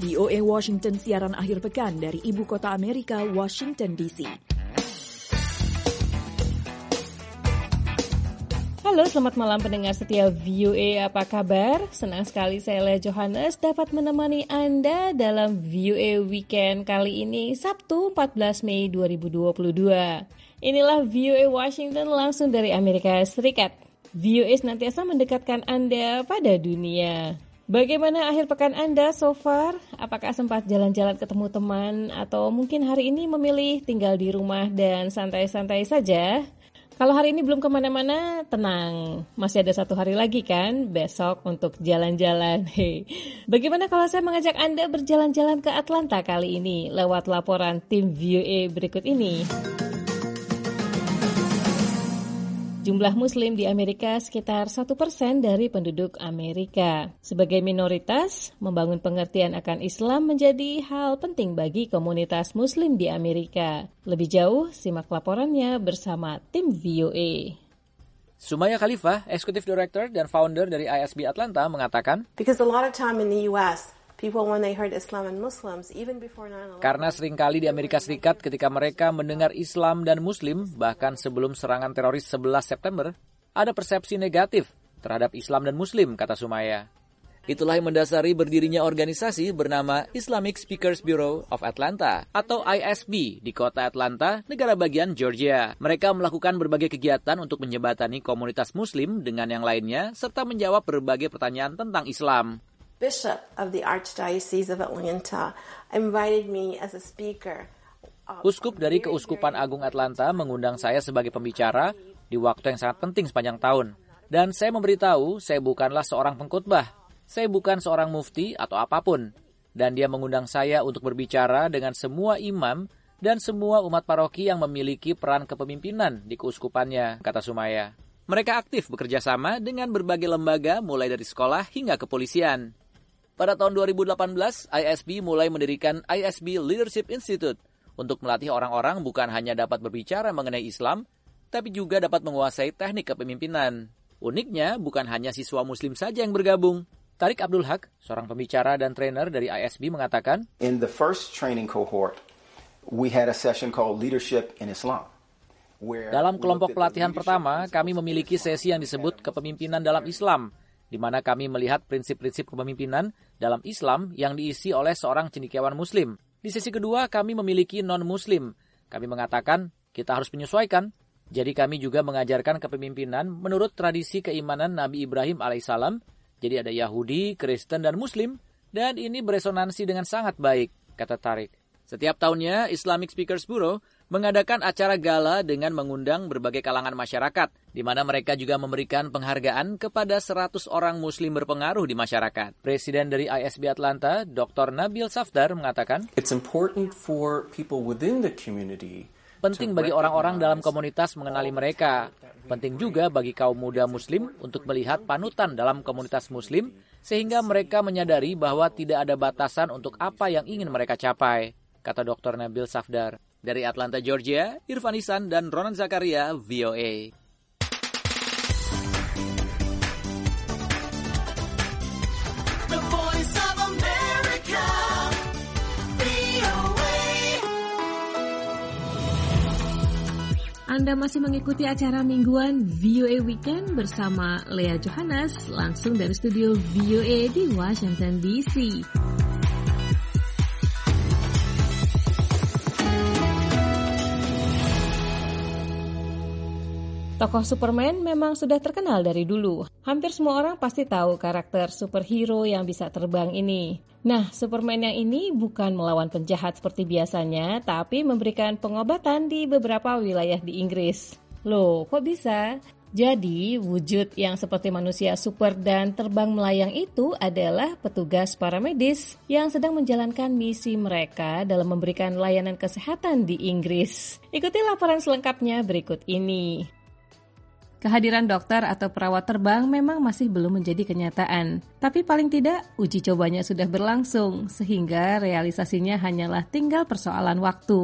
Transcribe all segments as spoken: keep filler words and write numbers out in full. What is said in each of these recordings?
V O A Washington siaran akhir pekan dari ibu kota Amerika, Washington D C. Halo, selamat malam pendengar setia V O A, apa kabar? Senang sekali saya Lea Johannes dapat menemani Anda dalam V O A Weekend kali ini, Sabtu empat belas Mei dua ribu dua puluh dua. Inilah V O A Washington langsung dari Amerika Serikat. V O A senantiasa mendekatkan Anda pada dunia. Bagaimana akhir pekan Anda so far? Apakah sempat jalan-jalan ketemu teman atau mungkin hari ini memilih tinggal di rumah dan santai-santai saja? Kalau hari ini belum kemana-mana, tenang. Masih ada satu hari lagi kan besok untuk jalan-jalan. Hey. Bagaimana kalau saya mengajak Anda berjalan-jalan ke Atlanta kali ini lewat laporan tim V O A berikut ini? Jumlah Muslim di Amerika sekitar satu persen dari penduduk Amerika. Sebagai minoritas, membangun pengertian akan Islam menjadi hal penting bagi komunitas Muslim di Amerika. Lebih jauh, simak laporannya bersama tim V O A. Sumaya Khalifah, Executive Director dan Founder dari I S B Atlanta, mengatakan, Because a lot of time in the U S, people when they heard Islam and Muslims, even before nine eleven. Karena seringkali di Amerika Serikat ketika mereka mendengar Islam dan Muslim, bahkan sebelum serangan teroris sebelas September, ada persepsi negatif terhadap Islam dan Muslim, kata Sumaya. Itulah yang mendasari berdirinya organisasi bernama Islamic Speakers Bureau of Atlanta atau I S B di kota Atlanta, negara bagian Georgia. Mereka melakukan berbagai kegiatan untuk menjembatani komunitas Muslim dengan yang lainnya serta menjawab berbagai pertanyaan tentang Islam. Bishop of the Archdiocese of Atlanta invited me as a speaker. Uskup dari Keuskupan Agung Atlanta mengundang saya sebagai pembicara di waktu yang sangat penting sepanjang tahun. Dan saya memberitahu, saya bukanlah seorang pengkhotbah. Saya bukan seorang mufti atau apapun. Dan dia mengundang saya untuk berbicara dengan semua imam dan semua umat paroki yang memiliki peran kepemimpinan di keuskupannya, kata Sumaya. Mereka aktif bekerja sama dengan berbagai lembaga mulai dari sekolah hingga kepolisian. Pada tahun dua ribu delapan belas, I S B mulai mendirikan I S B Leadership Institute untuk melatih orang-orang bukan hanya dapat berbicara mengenai Islam, tapi juga dapat menguasai teknik kepemimpinan. Uniknya, bukan hanya siswa Muslim saja yang bergabung. Tarik Abdul Haq, seorang pembicara dan trainer dari I S B, mengatakan, In the first training cohort, we had a session called Leadership in Islam. Dalam kelompok pelatihan pertama, kami memiliki sesi yang disebut kepemimpinan dalam Islam, di mana kami melihat prinsip-prinsip kepemimpinan dalam Islam yang diisi oleh seorang cendekiawan Muslim. Di sesi kedua, kami memiliki non-Muslim. Kami mengatakan, kita harus menyesuaikan. Jadi kami juga mengajarkan kepemimpinan menurut tradisi keimanan Nabi Ibrahim alaihissalam. Jadi ada Yahudi, Kristen, dan Muslim. Dan ini beresonansi dengan sangat baik, kata Tarik. Setiap tahunnya, Islamic Speakers Bureau mengadakan acara gala dengan mengundang berbagai kalangan masyarakat, di mana mereka juga memberikan penghargaan kepada seratus orang Muslim berpengaruh di masyarakat. Presiden dari I S B Atlanta, Doktor Nabil Safdar, mengatakan, It's important for people within the community. Penting bagi orang-orang dalam komunitas mengenali mereka. Penting juga bagi kaum muda Muslim untuk melihat panutan dalam komunitas Muslim, sehingga mereka menyadari bahwa tidak ada batasan untuk apa yang ingin mereka capai, kata Doktor Nabil Safdar. Dari Atlanta, Georgia, Irfan Ihsan dan Ronan Zakaria, V O A. The Voice of America, V O A. Anda masih mengikuti acara mingguan V O A Weekend bersama Lea Johannes, langsung dari studio V O A di Washington D C. Tokoh Superman memang sudah terkenal dari dulu. Hampir semua orang pasti tahu karakter superhero yang bisa terbang ini. Nah, Superman yang ini bukan melawan penjahat seperti biasanya, tapi memberikan pengobatan di beberapa wilayah di Inggris. Loh, kok bisa? Jadi, wujud yang seperti manusia super dan terbang melayang itu adalah petugas paramedis yang sedang menjalankan misi mereka dalam memberikan layanan kesehatan di Inggris. Ikuti laporan selengkapnya berikut ini. Kehadiran dokter atau perawat terbang memang masih belum menjadi kenyataan. Tapi paling tidak, uji cobanya sudah berlangsung, sehingga realisasinya hanyalah tinggal persoalan waktu.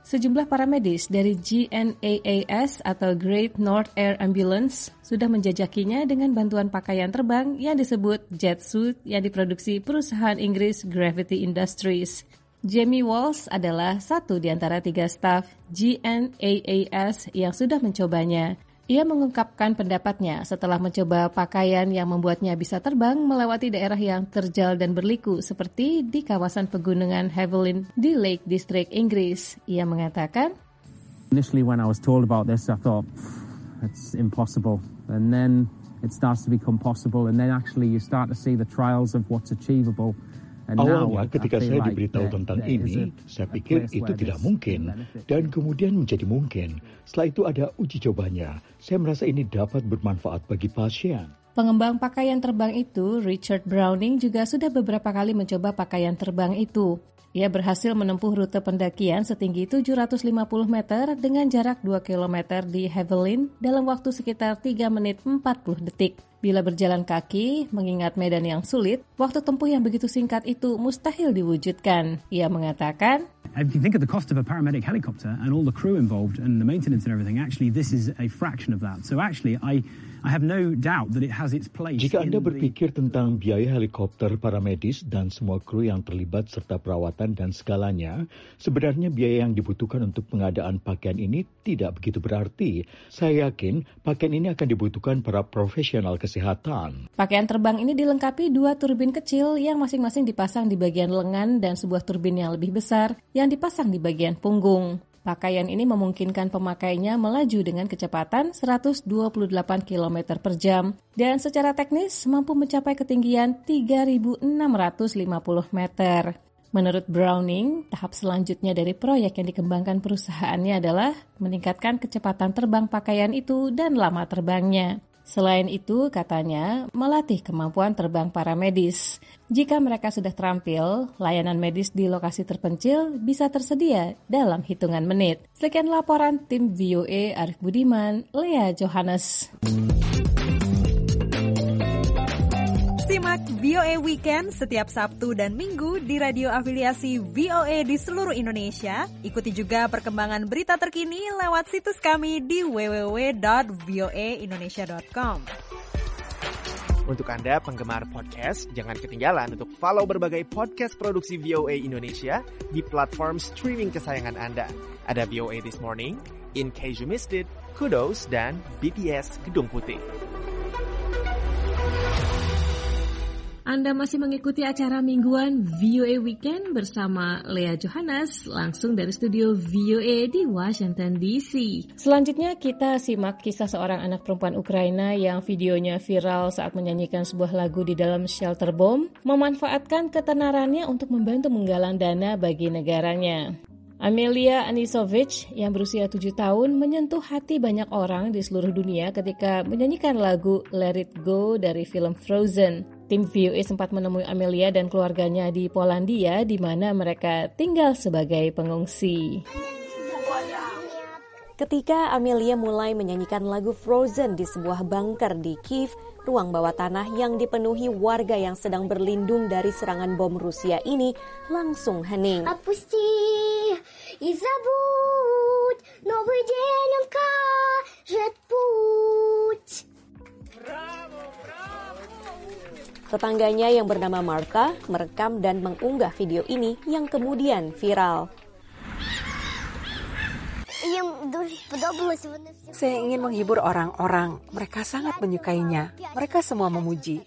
Sejumlah para medis dari G N A A S atau Great North Air Ambulance sudah menjajakinya dengan bantuan pakaian terbang yang disebut jet suit yang diproduksi perusahaan Inggris Gravity Industries. Jamie Walsh adalah satu di antara tiga staf G N A A S yang sudah mencobanya. Ia mengungkapkan pendapatnya setelah mencoba pakaian yang membuatnya bisa terbang melewati daerah yang terjal dan berliku seperti di kawasan pegunungan Havilland di Lake District, Inggris. Ia mengatakan, Initially when I was told about this, I thought, it's impossible. And then it starts to become possible. And then actually you start to see the trials of what's achievable. Awalnya ketika saya diberitahu tentang ini, saya pikir itu tidak mungkin, dan kemudian menjadi mungkin. Setelah itu ada uji cobanya. Saya merasa ini dapat bermanfaat bagi pasien. Pengembang pakaian terbang itu, Richard Browning, juga sudah beberapa kali mencoba pakaian terbang itu. Ia berhasil menempuh rute pendakian setinggi tujuh ratus lima puluh meter dengan jarak dua kilometer di Havilland dalam waktu sekitar tiga menit empat puluh detik. Bila berjalan kaki, mengingat medan yang sulit, waktu tempuh yang begitu singkat itu mustahil diwujudkan. Ia mengatakan, If you think of the cost of a paramedic helicopter and all the crew involved and the maintenance and everything, actually this is a fraction of that. So actually I I have no doubt that it has its place. Jika Anda berpikir tentang biaya helikopter paramedis dan semua kru yang terlibat serta perawatan dan segalanya, sebenarnya biaya yang dibutuhkan untuk pengadaan pakaian ini tidak begitu berarti. Saya yakin pakaian ini akan dibutuhkan para profesional kesehatan. Pakaian terbang ini dilengkapi dua turbin kecil yang masing-masing dipasang di bagian lengan dan sebuah turbin yang lebih besar yang dipasang di bagian punggung. Pakaian ini memungkinkan pemakainya melaju dengan kecepatan seratus dua puluh delapan kilometer per jam dan secara teknis mampu mencapai ketinggian tiga ribu enam ratus lima puluh meter. Menurut Browning, tahap selanjutnya dari proyek yang dikembangkan perusahaannya adalah meningkatkan kecepatan terbang pakaian itu dan lama terbangnya. Selain itu, katanya, melatih kemampuan terbang para medis. Jika mereka sudah terampil, layanan medis di lokasi terpencil bisa tersedia dalam hitungan menit. Sekian laporan tim V O A Arif Budiman, Lea Johannes. Simak V O A Weekend setiap Sabtu dan Minggu di radio afiliasi V O A di seluruh Indonesia. Ikuti juga perkembangan berita terkini lewat situs kami di w w w dot v o a indonesia dot com. Untuk Anda penggemar podcast, jangan ketinggalan untuk follow berbagai podcast produksi V O A Indonesia di platform streaming kesayangan Anda. Ada V O A This Morning, In Case You Missed It, Kudos, dan B T S Gedung Putih. Anda masih mengikuti acara mingguan V O A Weekend bersama Lea Johannes langsung dari studio V O A di Washington D C. Selanjutnya kita simak kisah seorang anak perempuan Ukraina yang videonya viral saat menyanyikan sebuah lagu di dalam shelter bom, memanfaatkan ketenarannya untuk membantu menggalang dana bagi negaranya. Amelia Anisovich yang berusia tujuh tahun menyentuh hati banyak orang di seluruh dunia ketika menyanyikan lagu Let It Go dari film Frozen. Tim V O A sempat menemui Amelia dan keluarganya di Polandia di mana mereka tinggal sebagai pengungsi. Ketika Amelia mulai menyanyikan lagu Frozen di sebuah bunker di Kiev, ruang bawah tanah yang dipenuhi warga yang sedang berlindung dari serangan bom Rusia ini langsung hening. Отпусти и забудь, новый день он кажет путь. Tetangganya yang bernama Martha merekam dan mengunggah video ini yang kemudian viral. Saya ingin menghibur orang-orang. Mereka sangat menyukainya. Mereka semua memuji.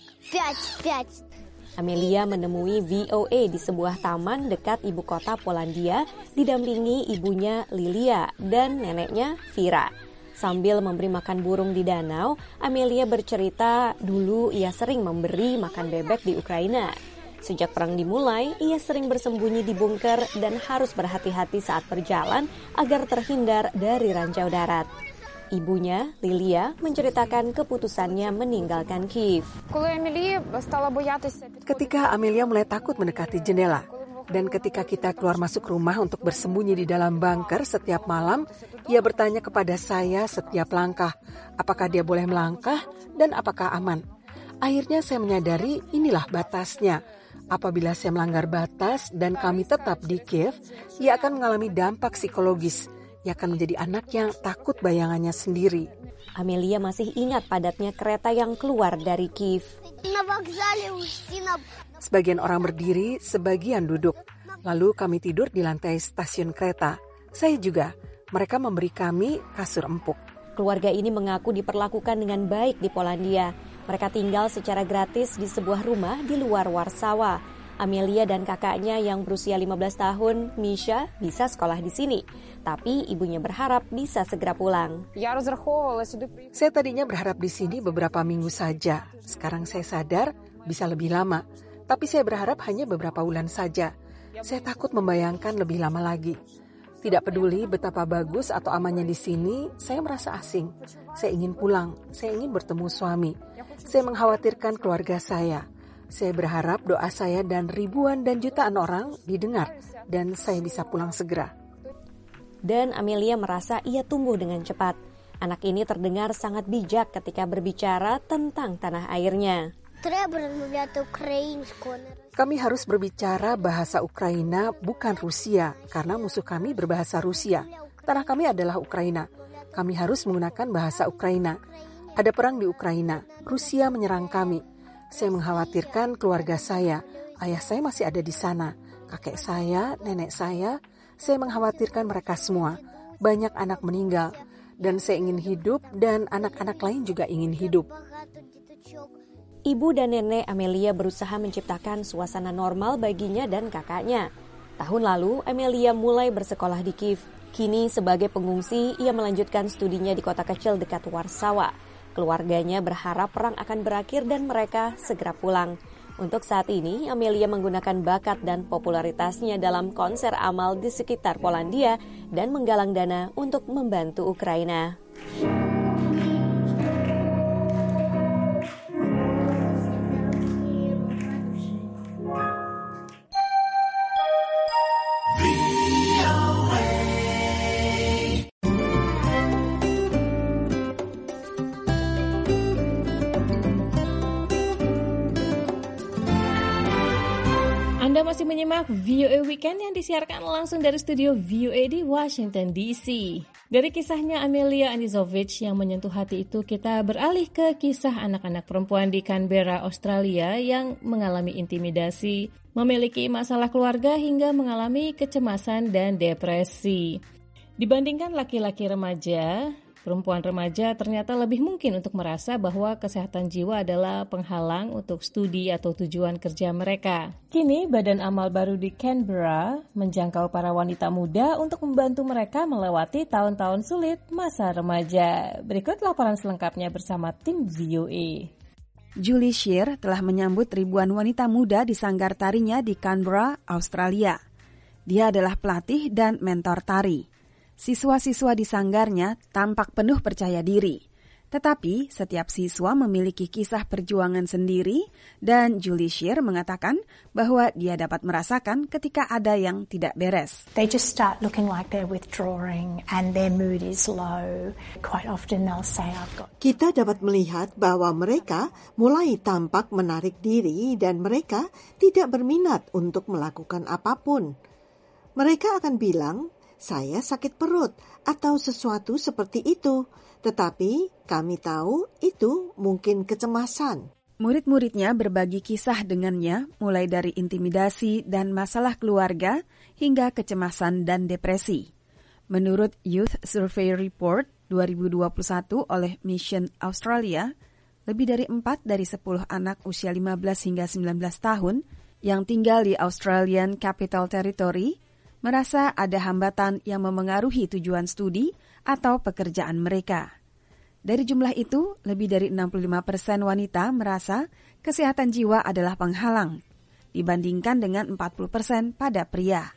Amelia menemui V O A di sebuah taman dekat ibu kota Polandia, didampingi ibunya Lilia dan neneknya Vira. Sambil memberi makan burung di danau, Amelia bercerita dulu ia sering memberi makan bebek di Ukraina. Sejak perang dimulai, ia sering bersembunyi di bunker dan harus berhati-hati saat berjalan agar terhindar dari ranjau darat. Ibunya, Lilia, menceritakan keputusannya meninggalkan Kiev. Ketika Amelia mulai takut mendekati jendela, dan ketika kita keluar masuk rumah untuk bersembunyi di dalam bunker setiap malam, ia bertanya kepada saya setiap langkah, apakah dia boleh melangkah dan apakah aman. Akhirnya saya menyadari inilah batasnya. Apabila saya melanggar batas dan kami tetap di Kiev, ia akan mengalami dampak psikologis. Ia akan menjadi anak yang takut bayangannya sendiri. Amelia masih ingat padatnya kereta yang keluar dari Kiev. Sebagian orang berdiri, sebagian duduk. Lalu kami tidur di lantai stasiun kereta. Saya juga. Mereka memberi kami kasur empuk. Keluarga ini mengaku diperlakukan dengan baik di Polandia. Mereka tinggal secara gratis di sebuah rumah di luar Warsawa. Amelia dan kakaknya yang berusia lima belas tahun, Misha, bisa sekolah di sini. Tapi ibunya berharap bisa segera pulang. Saya tadinya berharap di sini beberapa minggu saja. Sekarang saya sadar bisa lebih lama. Tapi saya berharap hanya beberapa bulan saja. Saya takut membayangkan lebih lama lagi. Tidak peduli betapa bagus atau amannya di sini, saya merasa asing. Saya ingin pulang, saya ingin bertemu suami. Saya mengkhawatirkan keluarga saya. Saya berharap doa saya dan ribuan dan jutaan orang didengar dan saya bisa pulang segera. Dan Amelia merasa ia tumbuh dengan cepat. Anak ini terdengar sangat bijak ketika berbicara tentang tanah airnya. Kami harus berbicara bahasa Ukraina bukan Rusia karena musuh kami berbahasa Rusia. Tanah kami adalah Ukraina. Kami harus menggunakan bahasa Ukraina. Ada perang di Ukraina. Rusia menyerang kami. Saya mengkhawatirkan keluarga saya. Ayah saya masih ada di sana. Kakek saya, nenek saya. Saya mengkhawatirkan mereka semua. Banyak anak meninggal. Dan saya ingin hidup dan anak-anak lain juga ingin hidup. Ibu dan nenek Amelia berusaha menciptakan suasana normal baginya dan kakaknya. Tahun lalu, Amelia mulai bersekolah di Kiev. Kini sebagai pengungsi, ia melanjutkan studinya di kota kecil dekat Warsawa. Keluarganya berharap perang akan berakhir dan mereka segera pulang. Untuk saat ini, Amelia menggunakan bakat dan popularitasnya dalam konser amal di sekitar Polandia dan menggalang dana untuk membantu Ukraina. Anda masih menyimak V O A Weekend yang disiarkan langsung dari studio V O A di Washington D C. Dari kisahnya Amelia Anizovic yang menyentuh hati itu, kita beralih ke kisah anak-anak perempuan di Canberra, Australia yang mengalami intimidasi, memiliki masalah keluarga hingga mengalami kecemasan dan depresi. Dibandingkan laki-laki remaja, perempuan remaja ternyata lebih mungkin untuk merasa bahwa kesehatan jiwa adalah penghalang untuk studi atau tujuan kerja mereka. Kini, Badan Amal baru di Canberra menjangkau para wanita muda untuk membantu mereka melewati tahun-tahun sulit masa remaja. Berikut laporan selengkapnya bersama tim V O A. Julie Shear telah menyambut ribuan wanita muda di sanggar tarinya di Canberra, Australia. Dia adalah pelatih dan mentor tari. Siswa-siswa di sanggarnya tampak penuh percaya diri. Tetapi setiap siswa memiliki kisah perjuangan sendiri dan Julie Shear mengatakan bahwa dia dapat merasakan ketika ada yang tidak beres. They just start looking like they're withdrawing and their mood is low. Quite often they'll say I've got. Kita dapat melihat bahwa mereka mulai tampak menarik diri dan mereka tidak berminat untuk melakukan apapun. Mereka akan bilang, saya sakit perut atau sesuatu seperti itu, tetapi kami tahu itu mungkin kecemasan. Murid-muridnya berbagi kisah dengannya, mulai dari intimidasi dan masalah keluarga hingga kecemasan dan depresi. Menurut Youth Survey Report dua ribu dua puluh satu oleh Mission Australia, lebih dari empat dari sepuluh anak usia lima belas hingga sembilan belas tahun yang tinggal di Australian Capital Territory merasa ada hambatan yang memengaruhi tujuan studi atau pekerjaan mereka. Dari jumlah itu, lebih dari enam puluh lima persen wanita merasa kesehatan jiwa adalah penghalang, dibandingkan dengan empat puluh persen pada pria.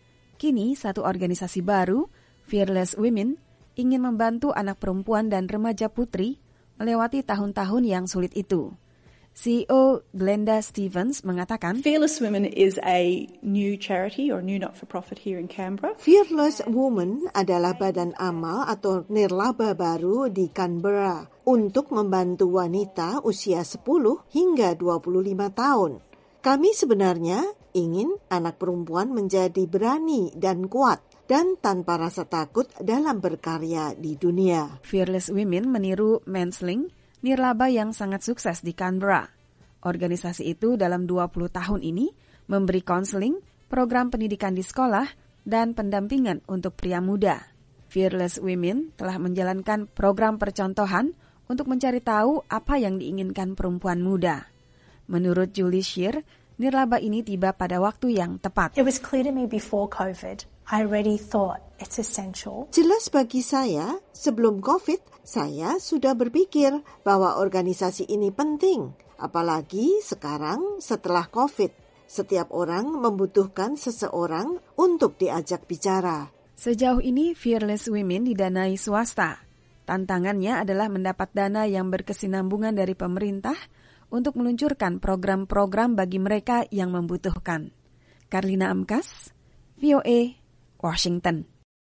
Kini, satu organisasi baru, Fearless Women, ingin membantu anak perempuan dan remaja putri melewati tahun-tahun yang sulit itu. C E O Glenda Stevens mengatakan, Fearless Women is a new charity or new not-for-profit here in Canberra. Fearless Women adalah badan amal atau nirlaba baru di Canberra untuk membantu wanita usia sepuluh hingga dua puluh lima tahun. Kami sebenarnya ingin anak perempuan menjadi berani dan kuat dan tanpa rasa takut dalam berkarya di dunia. Fearless Women meniru Mensling, nirlaba yang sangat sukses di Canberra. Organisasi itu dalam dua puluh tahun ini memberi konseling, program pendidikan di sekolah, dan pendampingan untuk pria muda. Fearless Women telah menjalankan program percontohan untuk mencari tahu apa yang diinginkan perempuan muda. Menurut Julie Shear, nirlaba ini tiba pada waktu yang tepat. It was clear to me before COVID. I already thought it's essential. Jelas bagi saya, sebelum COVID, saya sudah berpikir bahwa organisasi ini penting. Apalagi sekarang setelah COVID, setiap orang membutuhkan seseorang untuk diajak bicara. Sejauh ini, Fearless Women didanai swasta. Tantangannya adalah mendapat dana yang berkesinambungan dari pemerintah untuk meluncurkan program-program bagi mereka yang membutuhkan. Karlina Amkas, V O A, Washington.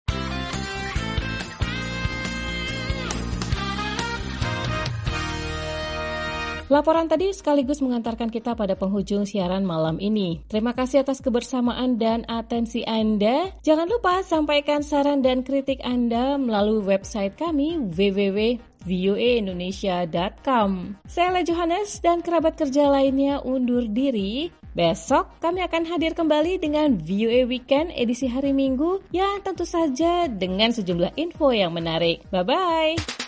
Laporan tadi sekaligus mengantarkan kita pada penghujung siaran malam ini. Terima kasih atas kebersamaan dan atensi Anda. Jangan lupa sampaikan saran dan kritik Anda melalui website kami w w w titik v o a indonesia dot com. Saya Le Johannes dan kerabat kerja lainnya undur diri. Besok kami akan hadir kembali dengan V O A Weekend edisi hari Minggu yang tentu saja dengan sejumlah info yang menarik. Bye-bye!